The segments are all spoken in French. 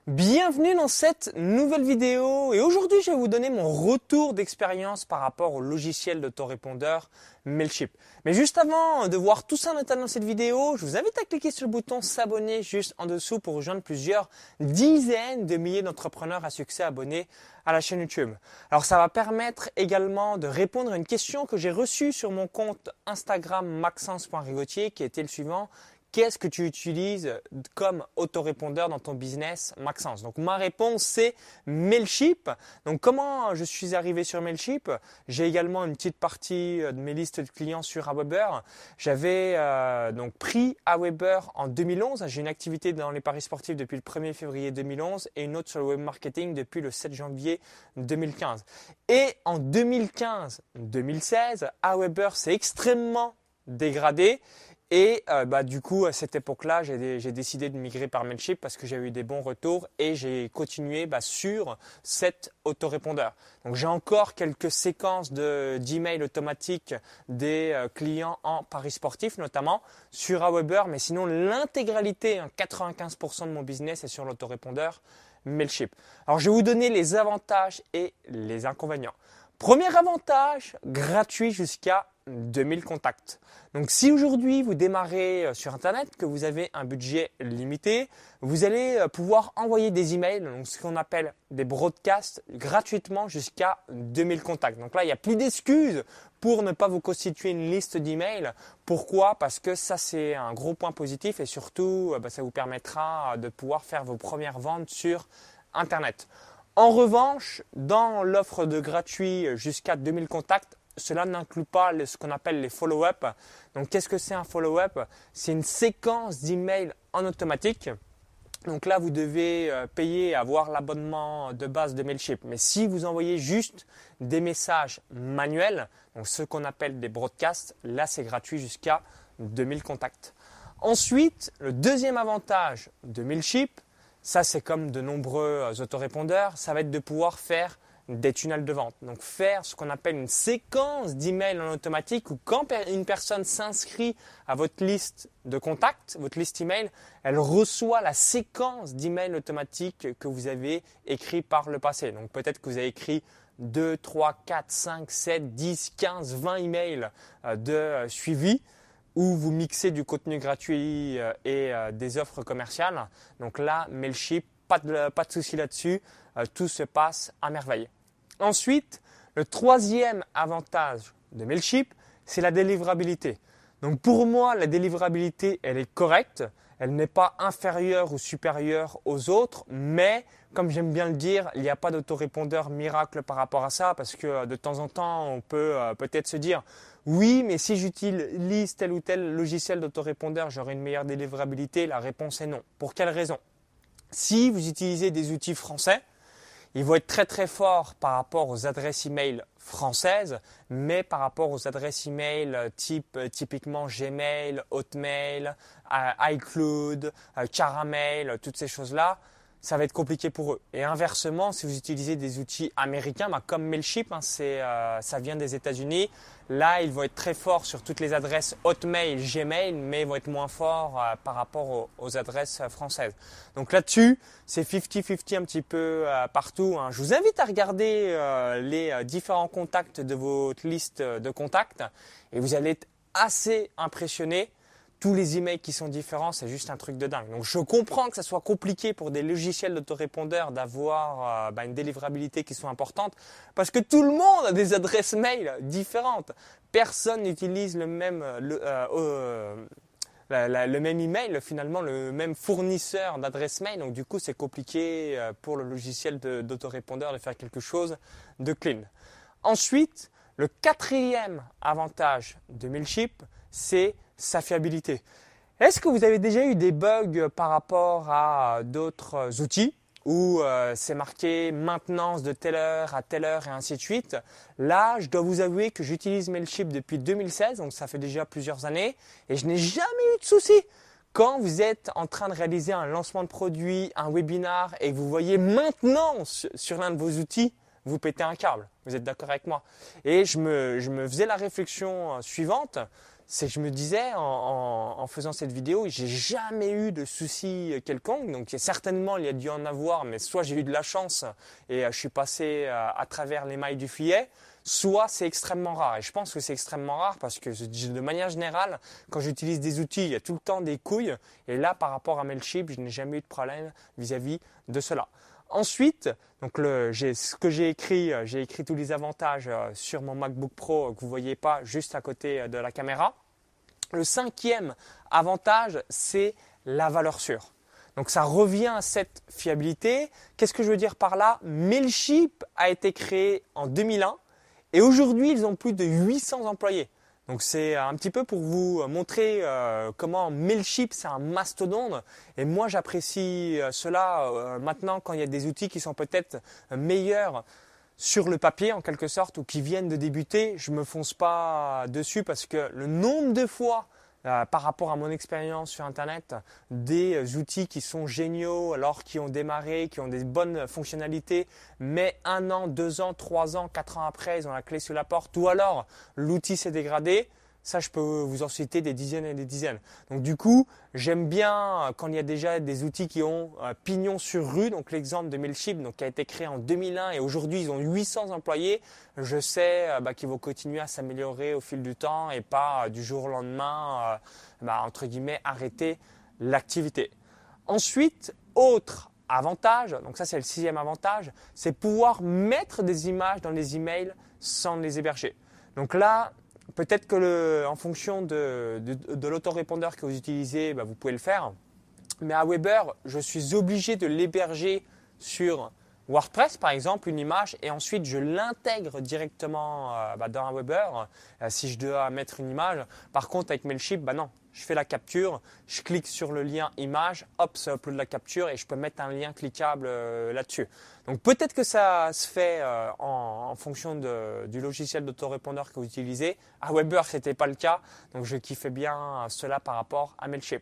Bienvenue dans cette nouvelle vidéo et aujourd'hui je vais vous donner mon retour d'expérience par rapport au logiciel d'autorépondeur Mailchimp. Mais juste avant de voir tout ça en détail dans cette vidéo, je vous invite à cliquer sur le bouton s'abonner juste en dessous pour rejoindre plusieurs dizaines de milliers d'entrepreneurs à succès abonnés à la chaîne YouTube. Alors ça va permettre également de répondre à une question que j'ai reçue sur mon compte Instagram maxence.rigotier qui était le suivant. Qu'est-ce que tu utilises comme autorépondeur dans ton business, Maxence? Donc ma réponse c'est Mailchimp. Donc comment je suis arrivé sur Mailchimp? J'ai également une petite partie de mes listes de clients sur Aweber. J'avais donc pris Aweber en 2011. J'ai une activité dans les paris sportifs depuis le 1er février 2011 et une autre sur le web marketing depuis le 7 janvier 2015. Et en 2015-2016, Aweber s'est extrêmement dégradé. Et du coup, à cette époque-là, j'ai décidé de migrer par Mailchimp parce que j'ai eu des bons retours et j'ai continué sur cet autorépondeur. Donc, j'ai encore quelques séquences d'emails automatiques des clients en paris sportifs, notamment sur Aweber. Mais sinon, l'intégralité, 95% de mon business est sur l'autorépondeur Mailchimp. Alors, je vais vous donner les avantages et les inconvénients. Premier avantage, gratuit jusqu'à 2000 contacts. Donc si aujourd'hui vous démarrez sur Internet, que vous avez un budget limité, vous allez pouvoir envoyer des emails, donc ce qu'on appelle des broadcasts, gratuitement jusqu'à 2000 contacts. Donc là, il n'y a plus d'excuses pour ne pas vous constituer une liste d'emails. Pourquoi? Parce que ça, c'est un gros point positif et surtout, ça vous permettra de pouvoir faire vos premières ventes sur Internet. En revanche, dans l'offre de gratuit jusqu'à 2000 contacts, cela n'inclut pas ce qu'on appelle les follow-up. Donc, qu'est-ce que c'est un follow-up? C'est une séquence d'emails en automatique. Donc là, vous devez payer et avoir l'abonnement de base de Mailchimp. Mais si vous envoyez juste des messages manuels, donc ce qu'on appelle des broadcasts, là, c'est gratuit jusqu'à 2000 contacts. Ensuite, le deuxième avantage de Mailchimp, ça, c'est comme de nombreux autorépondeurs, ça va être de pouvoir faire des tunnels de vente. Donc, faire ce qu'on appelle une séquence d'emails en automatique où quand une personne s'inscrit à votre liste de contacts, votre liste email, elle reçoit la séquence d'emails automatiques que vous avez écrit par le passé. Donc, peut-être que vous avez écrit 2, 3, 4, 5, 7, 10, 15, 20 emails de suivi où vous mixez du contenu gratuit et des offres commerciales. Donc là, Mailchimp, pas de souci là-dessus, tout se passe à merveille. Ensuite, le troisième avantage de Mailchimp, c'est la délivrabilité. Donc pour moi, la délivrabilité, elle est correcte. Elle n'est pas inférieure ou supérieure aux autres, mais comme j'aime bien le dire, il n'y a pas d'autorépondeur miracle par rapport à ça parce que de temps en temps, on peut peut-être se dire oui, mais si j'utilise tel ou tel logiciel d'autorépondeur, j'aurai une meilleure délivrabilité. La réponse est non. Pour quelle raison? Si vous utilisez des outils français, ils vont être très très forts par rapport aux adresses email françaises, mais par rapport aux adresses email typiquement Gmail, Hotmail, iCloud, Caramel, toutes ces choses-là, ça va être compliqué pour eux. Et inversement, si vous utilisez des outils américains, comme Mailchimp, ça vient des États-Unis, là, ils vont être très forts sur toutes les adresses Hotmail, Gmail, mais ils vont être moins forts par rapport aux adresses françaises. Donc là-dessus, c'est 50-50 un petit peu partout. Je vous invite à regarder les différents contacts de votre liste de contacts et vous allez être assez impressionné. Tous les emails qui sont différents, c'est juste un truc de dingue. Donc, je comprends que ça soit compliqué pour des logiciels d'autorépondeurs d'avoir une délivrabilité qui soit importante parce que tout le monde a des adresses mail différentes. Personne n'utilise le même email, finalement, le même fournisseur d'adresse mail. Donc, du coup, c'est compliqué pour le logiciel d'autorépondeur de faire quelque chose de clean. Ensuite, le quatrième avantage de Mailchimp, c'est sa fiabilité. Est-ce que vous avez déjà eu des bugs par rapport à d'autres outils où c'est marqué maintenance de telle heure à telle heure et ainsi de suite? Là, je dois vous avouer que j'utilise Mailchimp depuis 2016, donc ça fait déjà plusieurs années et je n'ai jamais eu de soucis. Quand vous êtes en train de réaliser un lancement de produit, un webinar et que vous voyez maintenant sur l'un de vos outils, vous pétez un câble. Vous êtes d'accord avec moi? Et je me faisais la réflexion suivante. c'est que je me disais en faisant cette vidéo, j'ai jamais eu de soucis quelconque. Donc certainement il y a dû en avoir, mais soit j'ai eu de la chance et je suis passé à travers les mailles du filet, soit c'est extrêmement rare. Et je pense que c'est extrêmement rare parce que de manière générale, quand j'utilise des outils, il y a tout le temps des couilles. Et là, par rapport à Mailchimp, je n'ai jamais eu de problème vis-à-vis de cela. Ensuite, donc ce que j'ai écrit tous les avantages sur mon MacBook Pro que vous ne voyez pas juste à côté de la caméra. Le 5e avantage, c'est la valeur sûre. Donc ça revient à cette fiabilité. Qu'est-ce que je veux dire par là? Mailchimp a été créé en 2001 et aujourd'hui ils ont plus de 800 employés. Donc c'est un petit peu pour vous montrer comment Mailchimp c'est un mastodonte et moi j'apprécie cela maintenant quand il y a des outils qui sont peut-être meilleurs sur le papier en quelque sorte ou qui viennent de débuter, je ne me fonce pas dessus parce que le nombre de fois par rapport à mon expérience sur Internet, des outils qui sont géniaux alors qui ont démarré, qui ont des bonnes fonctionnalités, mais 1 an, 2 ans, 3 ans, 4 ans après, ils ont la clé sous la porte ou alors l'outil s'est dégradé. Ça, je peux vous en citer des dizaines et des dizaines. Donc du coup, j'aime bien quand il y a déjà des outils qui ont pignon sur rue. Donc l'exemple de Mailchimp donc, qui a été créé en 2001 et aujourd'hui, ils ont 800 employés. Je sais qu'ils vont continuer à s'améliorer au fil du temps et pas du jour au lendemain, entre guillemets, arrêter l'activité. Ensuite, autre avantage, donc ça c'est le 6e avantage, c'est pouvoir mettre des images dans les emails sans les héberger. Donc là, peut-être que en fonction de l'autorépondeur que vous utilisez, vous pouvez le faire. Mais à Weber, je suis obligé de l'héberger sur WordPress, par exemple, une image, et ensuite je l'intègre directement dans un Weber si je dois mettre une image. Par contre, avec Mailchimp, non. Je fais la capture, je clique sur le lien image, hop, ça upload la capture et je peux mettre un lien cliquable là-dessus. Donc peut-être que ça se fait en fonction du logiciel d'autorépondeur que vous utilisez. À Weber, ce n'était pas le cas, donc je kiffais bien cela par rapport à Mailchimp.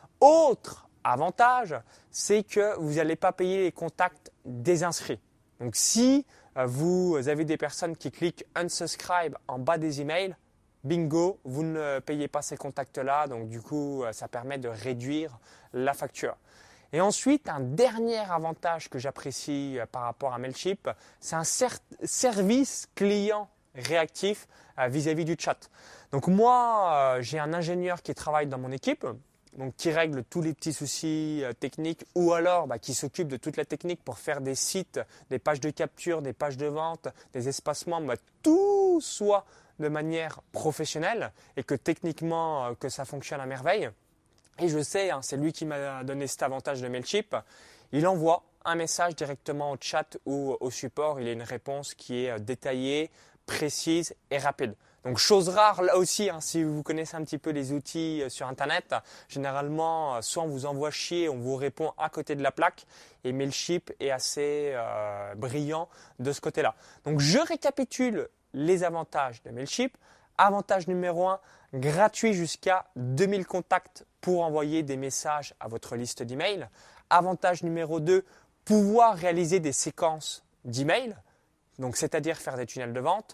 Autre avantage, c'est que vous n'allez pas payer les contacts des inscrits. Donc si vous avez des personnes qui cliquent unsubscribe en bas des emails, bingo, vous ne payez pas ces contacts-là, donc du coup, ça permet de réduire la facture. Et ensuite, un dernier avantage que j'apprécie par rapport à Mailchimp, c'est un service client réactif vis-à-vis du chat. Donc moi, j'ai un ingénieur qui travaille dans mon équipe, donc qui règle tous les petits soucis techniques ou alors qui s'occupe de toute la technique pour faire des sites, des pages de capture, des pages de vente, des espacements, tout soit de manière professionnelle et que techniquement que ça fonctionne à merveille. Et je sais, c'est lui qui m'a donné cet avantage de Mailchimp. Il envoie un message directement au chat ou au support. Il a une réponse qui est détaillée, précise et rapide. Donc chose rare là aussi, si vous connaissez un petit peu les outils sur Internet, généralement soit on vous envoie chier, on vous répond à côté de la plaque et Mailchimp est assez brillant de ce côté-là. Donc je récapitule les avantages de Mailchimp. Avantage numéro 1, gratuit jusqu'à 2000 contacts pour envoyer des messages à votre liste d'emails. Avantage numéro 2, pouvoir réaliser des séquences d'emails, donc c'est-à-dire faire des tunnels de vente.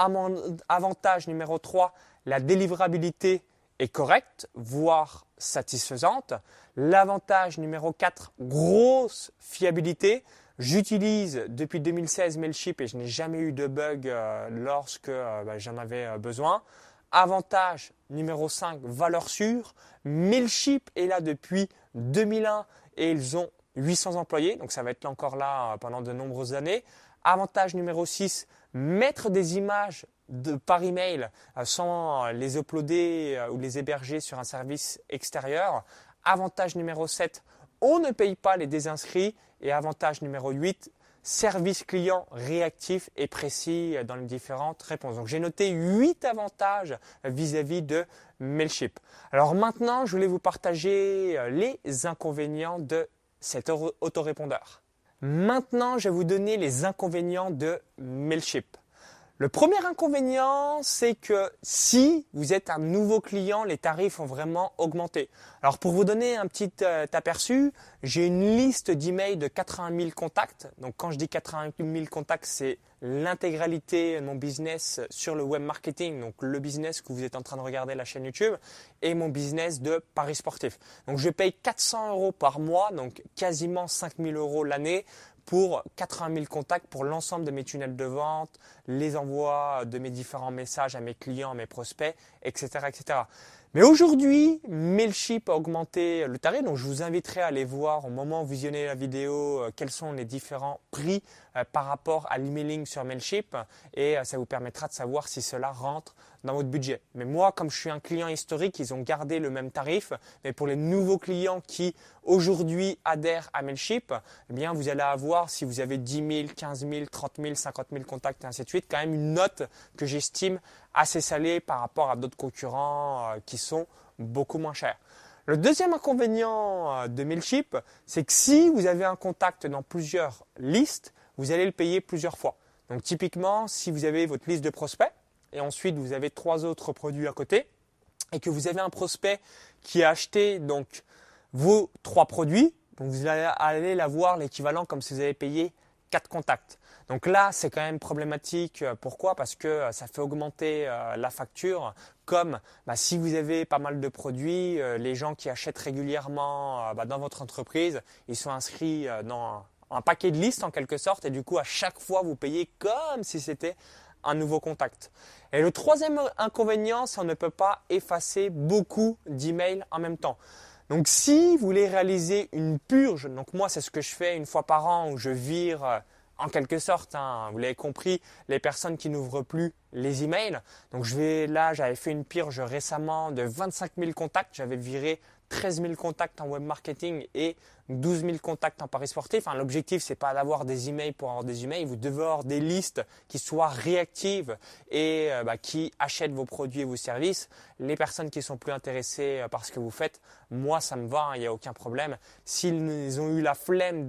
Avantage numéro 3, la délivrabilité est correcte, voire satisfaisante. L'avantage numéro 4, grosse fiabilité. J'utilise depuis 2016 Mailchimp et je n'ai jamais eu de bug lorsque j'en avais besoin. Avantage numéro 5, valeur sûre. Mailchimp est là depuis 2001 et ils ont 800 employés, donc ça va être encore là pendant de nombreuses années. Avantage numéro 6, mettre des images par email sans les uploader ou les héberger sur un service extérieur. Avantage numéro 7, on ne paye pas les désinscrits. Et avantage numéro 8, service client réactif et précis dans les différentes réponses. Donc j'ai noté 8 avantages vis-à-vis de Mailchimp. Alors maintenant, je voulais vous partager les inconvénients de cet autorépondeur. Maintenant, je vais vous donner les inconvénients de Mailchimp. Le premier inconvénient, c'est que si vous êtes un nouveau client, les tarifs ont vraiment augmenté. Alors pour vous donner un petit aperçu, j'ai une liste d'emails de 80 000 contacts. Donc quand je dis 80 000 contacts, c'est l'intégralité de mon business sur le web marketing, donc le business que vous êtes en train de regarder la chaîne YouTube, et mon business de paris sportifs. Donc je paye 400 € par mois, donc quasiment 5 000 € l'année, pour 80 000 contacts pour l'ensemble de mes tunnels de vente, les envois de mes différents messages à mes clients, à mes prospects, etc. etc. Mais aujourd'hui, Mailchimp a augmenté le tarif, donc je vous inviterai à aller voir au moment où vous visionnez la vidéo quels sont les différents prix par rapport à l'emailing sur Mailchimp et ça vous permettra de savoir si cela rentre dans votre budget. Mais moi, comme je suis un client historique, ils ont gardé le même tarif. Mais pour les nouveaux clients qui aujourd'hui adhèrent à Mailchimp, eh bien, vous allez avoir, si vous avez 10 000, 15 000, 30 000, 50 000 contacts et ainsi de suite, quand même une note que j'estime assez salée par rapport à d'autres concurrents qui sont beaucoup moins chers. Le deuxième inconvénient de Mailchimp, c'est que si vous avez un contact dans plusieurs listes, vous allez le payer plusieurs fois. Donc typiquement, si vous avez votre liste de prospects, et ensuite vous avez 3 autres produits à côté et que vous avez un prospect qui a acheté donc vos 3 produits, donc vous allez l'avoir l'équivalent comme si vous avez payé 4 contacts. Donc là, c'est quand même problématique. Pourquoi ? Parce que ça fait augmenter la facture. Comme si vous avez pas mal de produits, les gens qui achètent régulièrement dans votre entreprise, ils sont inscrits dans un paquet de listes en quelque sorte et du coup, à chaque fois, vous payez comme si c'était un nouveau contact. Et le troisième inconvénient, c'est qu'on ne peut pas effacer beaucoup d'emails en même temps. Donc si vous voulez réaliser une purge, donc moi c'est ce que je fais une fois par an où je vire en quelque sorte, vous l'avez compris, les personnes qui n'ouvrent plus les emails. Donc j'avais fait une purge récemment de 25 000 contacts, j'avais viré 13 000 contacts en web marketing et 12 000 contacts en paris sportif. L'objectif, c'est pas d'avoir des emails pour avoir des emails. Vous devez avoir des listes qui soient réactives et qui achètent vos produits et vos services. Les personnes qui sont plus intéressées par ce que vous faites, moi, ça me va, il n'y a aucun problème. S'ils ont eu la flemme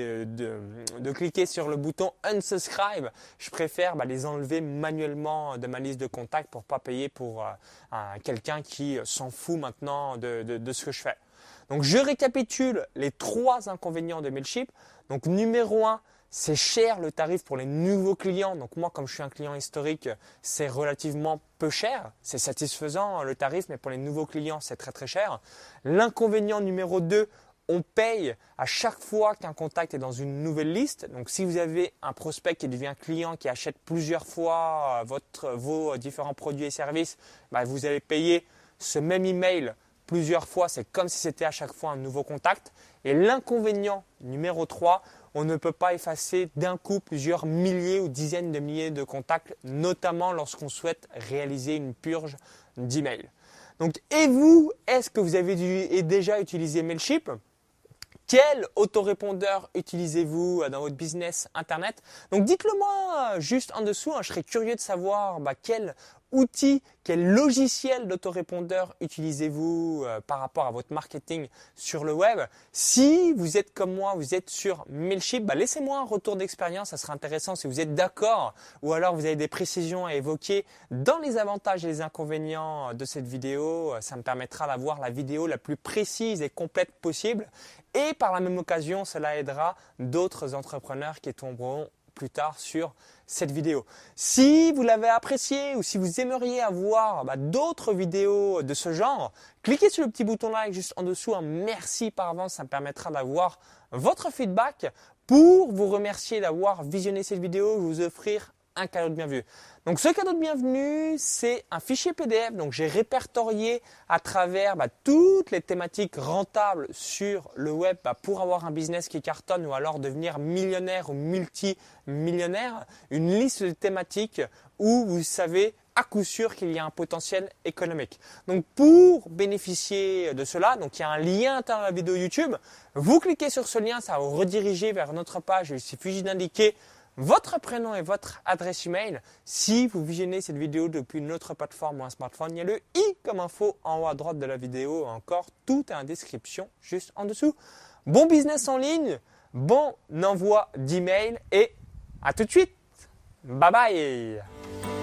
de cliquer sur le bouton unsubscribe, je préfère les enlever manuellement de ma liste de contacts pour pas payer pour quelqu'un qui s'en fout maintenant de ce que je fais. Donc, je récapitule les 3 inconvénients de Mailchimp. Donc, numéro 1, c'est cher le tarif pour les nouveaux clients. Donc, moi, comme je suis un client historique, c'est relativement peu cher. C'est satisfaisant le tarif, mais pour les nouveaux clients, c'est très très cher. L'inconvénient numéro 2, on paye à chaque fois qu'un contact est dans une nouvelle liste. Donc, si vous avez un prospect qui devient client, qui achète plusieurs fois vos différents produits et services, vous allez payer ce même email plusieurs fois. C'est comme si c'était à chaque fois un nouveau contact. Et l'inconvénient numéro 3, on ne peut pas effacer d'un coup plusieurs milliers ou dizaines de milliers de contacts, notamment lorsqu'on souhaite réaliser une purge d'emails. Donc, et vous, est-ce que vous avez déjà utilisé Mailchimp ? Quel autorépondeur utilisez-vous dans votre business internet ? Donc dites-le moi juste en dessous, je serais curieux de savoir quel outil, quel logiciel d'autorépondeur utilisez-vous par rapport à votre marketing sur le web. Si vous êtes comme moi, vous êtes sur Mailchimp, laissez-moi un retour d'expérience, ça sera intéressant si vous êtes d'accord ou alors vous avez des précisions à évoquer dans les avantages et les inconvénients de cette vidéo. Ça me permettra d'avoir la vidéo la plus précise et complète possible. Et par la même occasion, cela aidera d'autres entrepreneurs qui tomberont plus tard sur cette vidéo. Si vous l'avez apprécié ou si vous aimeriez avoir d'autres vidéos de ce genre, cliquez sur le petit bouton like juste en dessous. Merci par avance, ça me permettra d'avoir votre feedback. Pour vous remercier d'avoir visionné cette vidéo, je vais vous offrir un cadeau de bienvenue. Donc ce cadeau de bienvenue, c'est un fichier PDF. Donc j'ai répertorié à travers toutes les thématiques rentables sur le web pour avoir un business qui cartonne ou alors devenir millionnaire ou multimillionnaire. Une liste de thématiques où vous savez à coup sûr qu'il y a un potentiel économique. Donc pour bénéficier de cela, donc il y a un lien dans la vidéo YouTube. Vous cliquez sur ce lien, ça va vous rediriger vers notre page. Il suffit d'indiquer votre prénom et votre adresse email. Si vous visionnez cette vidéo depuis une autre plateforme ou un smartphone, il y a le i comme info en haut à droite de la vidéo. Encore, tout est en description juste en dessous. Bon business en ligne, bon envoi d'email et à tout de suite. Bye bye.